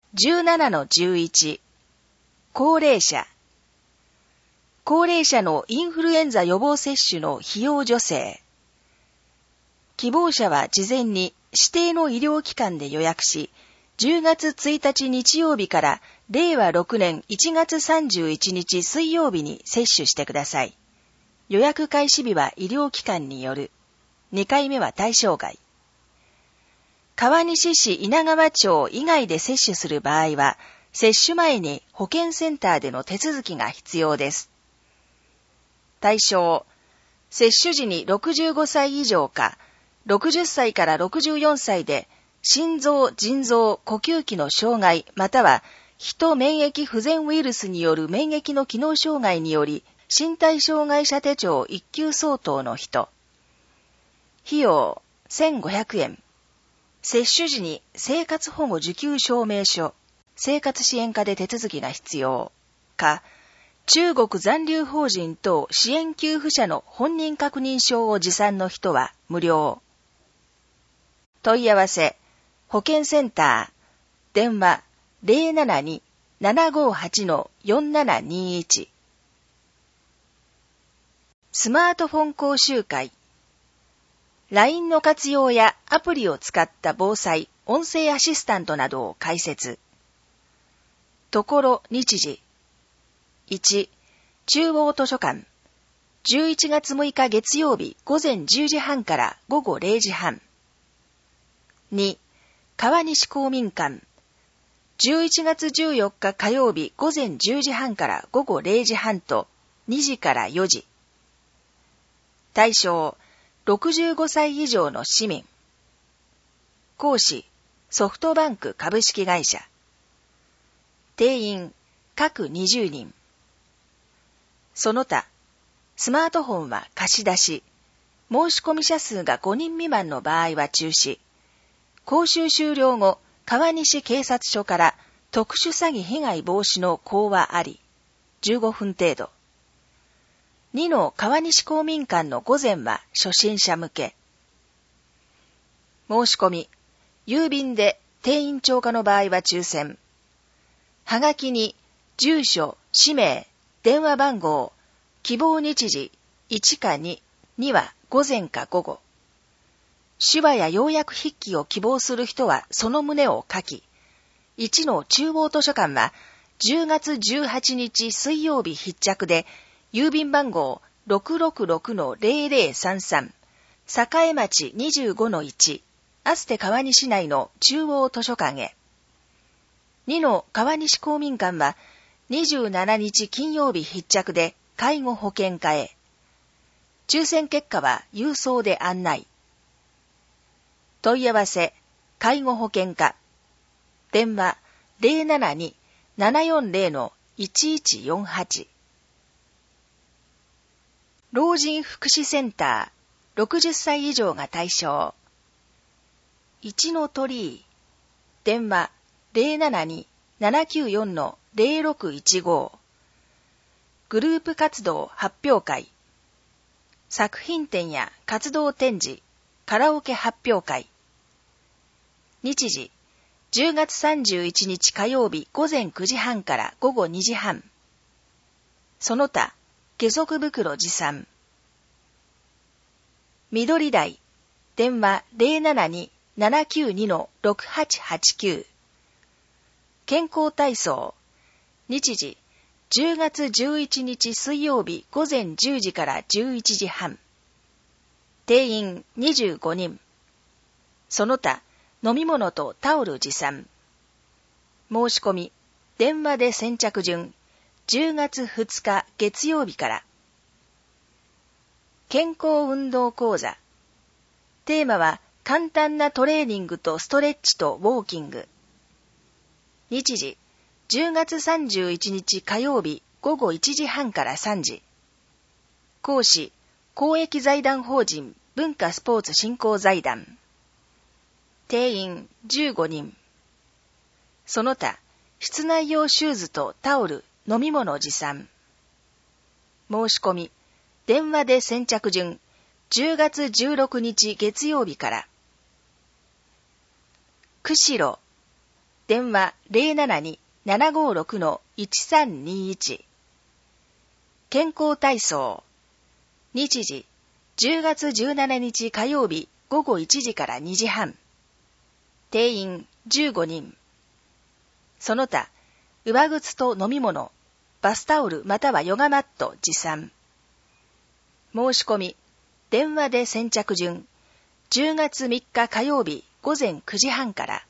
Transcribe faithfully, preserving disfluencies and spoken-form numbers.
じゅうななのじゅういち、高齢者。高齢者のインフルエンザ予防接種の費用助成。希望者は事前に指定の医療機関で予約し、じゅうがつついたち日曜日かられいわろくねんいちがつさんじゅういちにち水曜日に接種してください。予約開始日は医療機関による。にかいめは対象外。川西市稲川町以外で接種する場合は、接種前に保健センターでの手続きが必要です。対象、接種時にろくじゅうごさい以上か、ろくじゅっさいからろくじゅうよんさいで、心臓、腎臓、呼吸器の障害またはヒト免疫不全ウイルスによる免疫の機能障害により身体障害者手帳いっきゅう相当の人。費用せんごひゃくえん。接種時に生活保護受給証明書、生活支援課で手続きが必要か、中国残留邦人等支援給付者の本人確認証を持参の人は無料。問い合わせ、保健センター、電話 ゼロななに ななごはち よんななにいち。スマートフォン講習会。ライン の活用やアプリを使った防災、音声アシスタントなどを解説。ところ日時。いち、中央図書館。じゅういちがつむいか月曜日午前じゅうじはんから午後れいじはん。に、川西公民館。じゅういちがつじゅうよっか火曜日午前じゅうじはんから午後れいじはんとにじからよじ。対象、ろくじゅうごさい以上の市民。講師、ソフトバンク株式会社。定員、各にじゅうにん。その他、スマートフォンは貸し出し、申し込み者数がごにん未満の場合は中止。講習終了後、川西警察署から特殊詐欺被害防止の講話あり、じゅうごふん程度。にの川西公民館の午前は初心者向け。申し込み、郵便で定員超過の場合は抽選。はがきに住所、氏名、電話番号、希望日時いちかに、には午前か午後。手話や要約筆記を希望する人はその旨を書き、いちの中央図書館はじゅうがつじゅうはちにち水曜日必着で、郵便番号 ろくろくろくのぜろぜろさんさん、栄町 にじゅうごのいち、アステ川西内の中央図書館へ。にの川西公民館はにじゅうしちにち金曜日必着で介護保険課へ。抽選結果は郵送で案内。問い合わせ、介護保険課。電話 ゼロななに ななよんゼロ いちいちよんはち。老人福祉センター、ろくじゅっさい以上が対象。いちの鳥居。電話 ゼロななに ななきゅうよん ゼロろくいちご。グループ活動発表会。作品展や活動展示、カラオケ発表会。日時、じゅうがつさんじゅういちにち火曜日午前くじはんから午後にじはん。その他、下足袋持参。緑台、電話 ゼロななに ななきゅうに ろくはちはちきゅう。健康体操、日時、じゅうがつじゅういちにち水曜日午前じゅうじからじゅういちじはん。定員にじゅうごにん。その他、飲み物とタオル持参。申し込み、電話で先着順、じゅうがつふつか月曜日から。健康運動講座。テーマは簡単なトレーニングとストレッチとウォーキング。日時、じゅうがつさんじゅういちにち火曜日午後いちじはんからさんじ。講師、公益財団法人文化スポーツ振興財団。定員じゅうごにん。その他、室内用シューズとタオル、飲み物持参。申し込み、電話で先着順、じゅうがつじゅうろくにち月曜日から。釧路。 電話 ゼロななに ななごろく いちさんにいち。健康体操。日時、じゅうがつじゅうしちにち火曜日午後いちじからにじはん。定員じゅうごにん。その他、上靴と飲み物、バスタオルまたはヨガマット持参。申し込み、電話で先着順、じゅうがつみっか火曜日午前くじはんから。